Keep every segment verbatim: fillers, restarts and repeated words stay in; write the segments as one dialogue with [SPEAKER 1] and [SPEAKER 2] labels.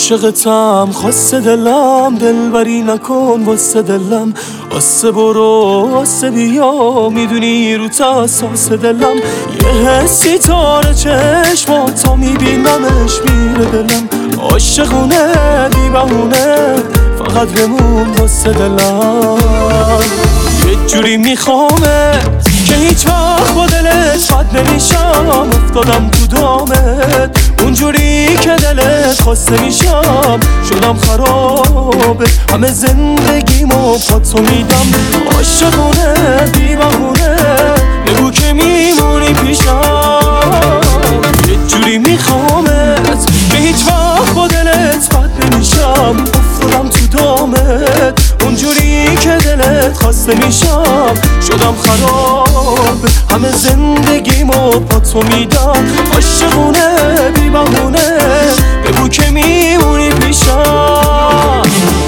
[SPEAKER 1] عاشقتم خاصه دلم، دلبری نکن واسه دلم، آسه برو آسه بیا، میدونی رو تاساس دلم یه حسی تاره چشماتا میبینمش میره دلم، عاشقونه بی بهونه فقط بمون واسه دلم. یه جوری میخوامت که هیچ وقت با دلت بد نمیشم، افتادم تو دامت اونجوری که دلت خواسته میشم، شدم خرابه همه زندگیمو پا تو میدم، عاشقونه بی بهونه بگو که میمونی پیشم. یه جوری میخوامت که هیچ وقت با دلت بد نمیشم، افتادم تو دامت اونجوری که دلت خواسته میشم، شدم خراب همه زندگیمو با تو میدم، عاشقونه بی بهونه بگو که میمونی پیشم.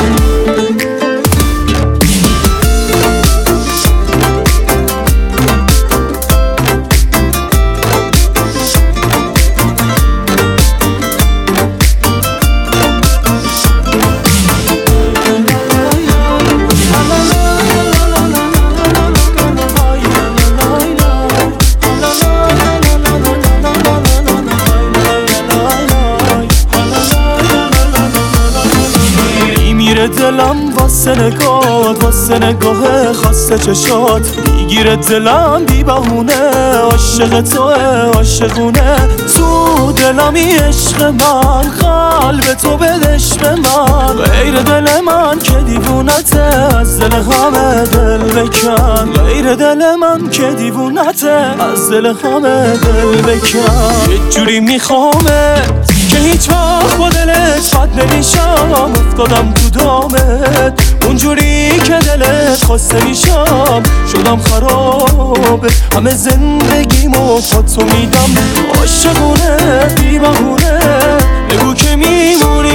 [SPEAKER 1] دلم واسه نگات، واسه نگاه خاصه چشات، میگیره دلم بی بهونه، عاشق توه عاشقونه، تو دلمی عشق من، قلب تو بدش به من، غیر دل من که دیوونته از دل همه دل بکن، غیر دل من که دیوونته از دل همه دل بکن. یه جوری میخوامت که هیچ وقت با دلت بد نمیشم، افتادم تو دامت اونجوری که دلت خواسته میشم، شدم خرابه همه زندگیمو با تو میدم، عاشقونه بی بهونه بگو که میمونی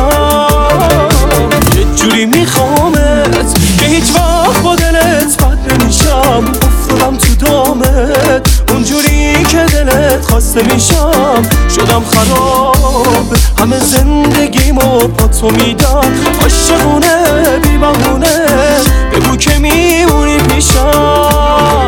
[SPEAKER 1] پیشم. یه جوری میخوامت که هیچ وقت با دلت بد نمیشم، افتادم تو دامت اونجوری که دلت خواسته میشم، شدم خراب همه زندگیمو با تو میدم، عاشقونه بی بهونه بگو که میمونی پیشم.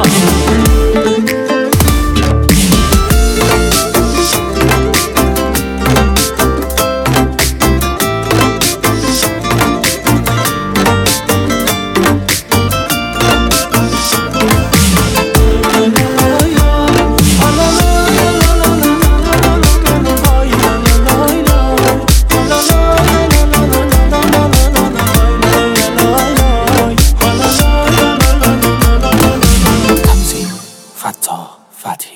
[SPEAKER 2] فتاح فتحی